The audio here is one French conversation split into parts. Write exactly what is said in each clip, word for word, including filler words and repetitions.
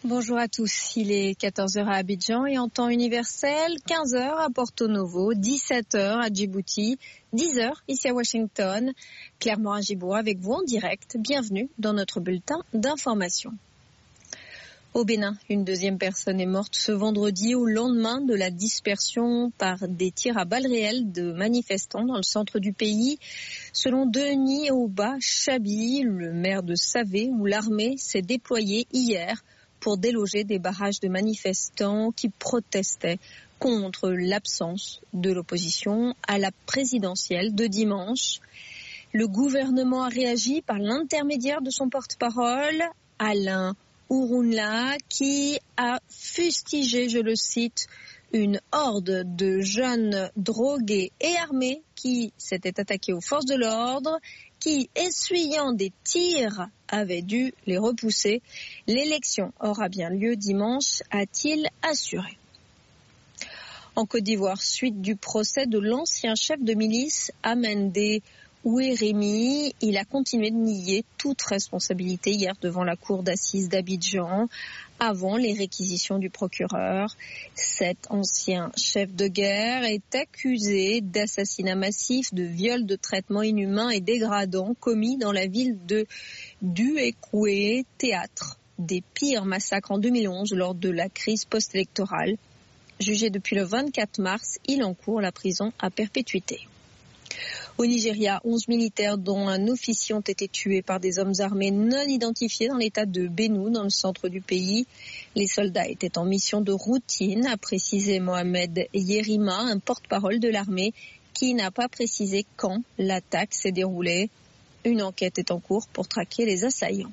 Bonjour à tous, il est quatorze heures à Abidjan et en temps universel, quinze heures à Porto Novo, dix-sept heures à Djibouti, dix heures ici à Washington. Claire Morin-Gibourg avec vous en direct. Bienvenue dans notre bulletin d'information. Au Bénin, une deuxième personne est morte ce vendredi au lendemain de la dispersion par des tirs à balles réelles de manifestants dans le centre du pays. Selon Denis Oba Chabi, le maire de Savé, où l'armée s'est déployée hier pour déloger des barrages de manifestants qui protestaient contre l'absence de l'opposition à la présidentielle de dimanche. Le gouvernement a réagi par l'intermédiaire de son porte-parole, Alain Ourounla, qui a fustigé, je le cite, une horde de jeunes drogués et armés qui s'étaient attaqués aux forces de l'ordre, qui, essuyant des tirs, avaient dû les repousser. L'élection aura bien lieu dimanche, a-t-il assuré. En Côte d'Ivoire, suite du procès de l'ancien chef de milice Amendé Ouérémy, il a continué de nier toute responsabilité hier devant la cour d'assises d'Abidjan avant les réquisitions du procureur. Cet ancien chef de guerre est accusé d'assassinat massif, de viol, de traitements inhumains et dégradants commis dans la ville de Duékoué, théâtre des pires massacres en deux mille onze lors de la crise post-électorale. Jugé depuis le vingt-quatre mars, il encourt la prison à perpétuité. Au Nigeria, onze militaires dont un officier ont été tués par des hommes armés non identifiés dans l'état de Benue, dans le centre du pays. Les soldats étaient en mission de routine, a précisé Mohamed Yerima, un porte-parole de l'armée, qui n'a pas précisé quand l'attaque s'est déroulée. Une enquête est en cours pour traquer les assaillants.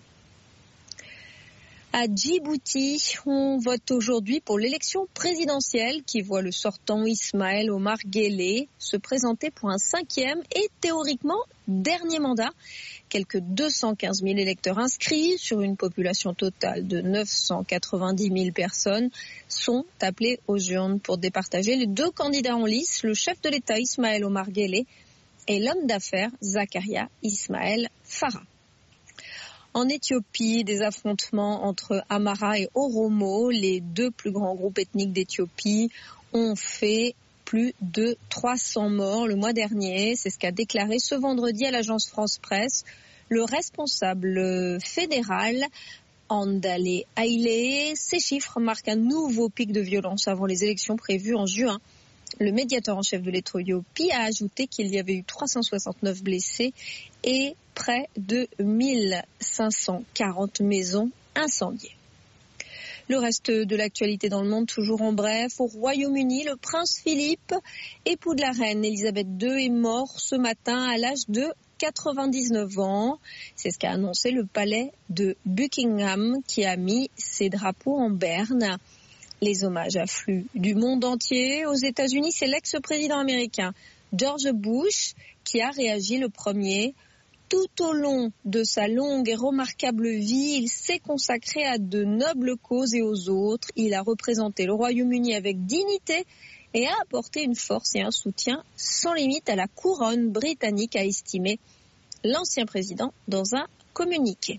À Djibouti, on vote aujourd'hui pour l'élection présidentielle qui voit le sortant Ismaël Omar Guelleh se présenter pour un cinquième et théoriquement dernier mandat. Quelques deux cent quinze mille électeurs inscrits sur une population totale de neuf cent quatre-vingt-dix mille personnes sont appelés aux urnes pour départager les deux candidats en lice, le chef de l'État Ismaël Omar Guelleh et l'homme d'affaires Zakaria Ismaël Farah. En Éthiopie, des affrontements entre Amhara et Oromo, les deux plus grands groupes ethniques d'Éthiopie, ont fait plus de trois cents morts le mois dernier. C'est ce qu'a déclaré ce vendredi à l'agence France Presse le responsable fédéral Andale Haile. Ces chiffres marquent un nouveau pic de violence avant les élections prévues en juin. Le médiateur en chef de l'Éthiopie a ajouté qu'il y avait eu trois cent soixante-neuf blessés et près de mille cinq cent quarante maisons incendiées. Le reste de l'actualité dans le monde, toujours en bref. Au Royaume-Uni, le prince Philippe, époux de la reine Elisabeth deux, est mort ce matin à l'âge de quatre-vingt-dix-neuf ans. C'est ce qu'a annoncé le palais de Buckingham qui a mis ses drapeaux en berne. Les hommages affluent du monde entier. Aux États-Unis, c'est l'ex-président américain George Bush qui a réagi le premier. Tout au long de sa longue et remarquable vie, il s'est consacré à de nobles causes et aux autres. Il a représenté le Royaume-Uni avec dignité et a apporté une force et un soutien sans limite à la couronne britannique, a estimé l'ancien président dans un communiqué.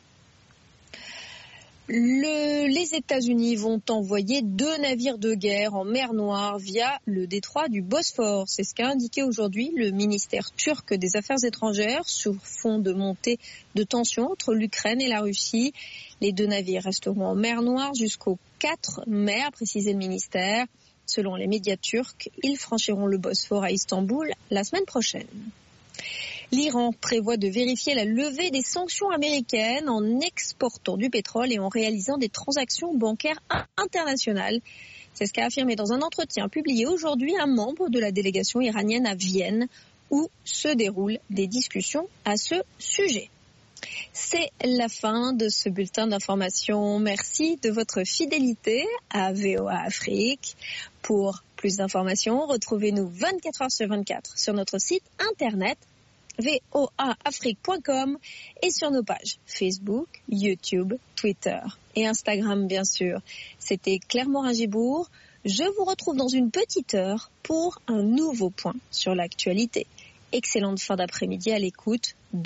Le, les États-Unis vont envoyer deux navires de guerre en mer Noire via le détroit du Bosphore. C'est ce qu'a indiqué aujourd'hui le ministère turc des Affaires étrangères sur fond de montée de tensions entre l'Ukraine et la Russie. Les deux navires resteront en mer Noire jusqu'au quatre mai, a précisé le ministère. Selon les médias turcs, ils franchiront le Bosphore à Istanbul la semaine prochaine. L'Iran prévoit de vérifier la levée des sanctions américaines en exportant du pétrole et en réalisant des transactions bancaires internationales. C'est ce qu'a affirmé dans un entretien publié aujourd'hui un membre de la délégation iranienne à Vienne où se déroulent des discussions à ce sujet. C'est la fin de ce bulletin d'information. Merci de votre fidélité à V O A Afrique. Pour plus d'informations, retrouvez-nous vingt-quatre heures sur vingt-quatre sur notre site internet v o a afrique point com et sur nos pages Facebook, YouTube, Twitter et Instagram bien sûr. C'était Claire Morin-Gibourg. Je vous retrouve dans une petite heure pour un nouveau point sur l'actualité. Excellente fin d'après-midi à l'écoute.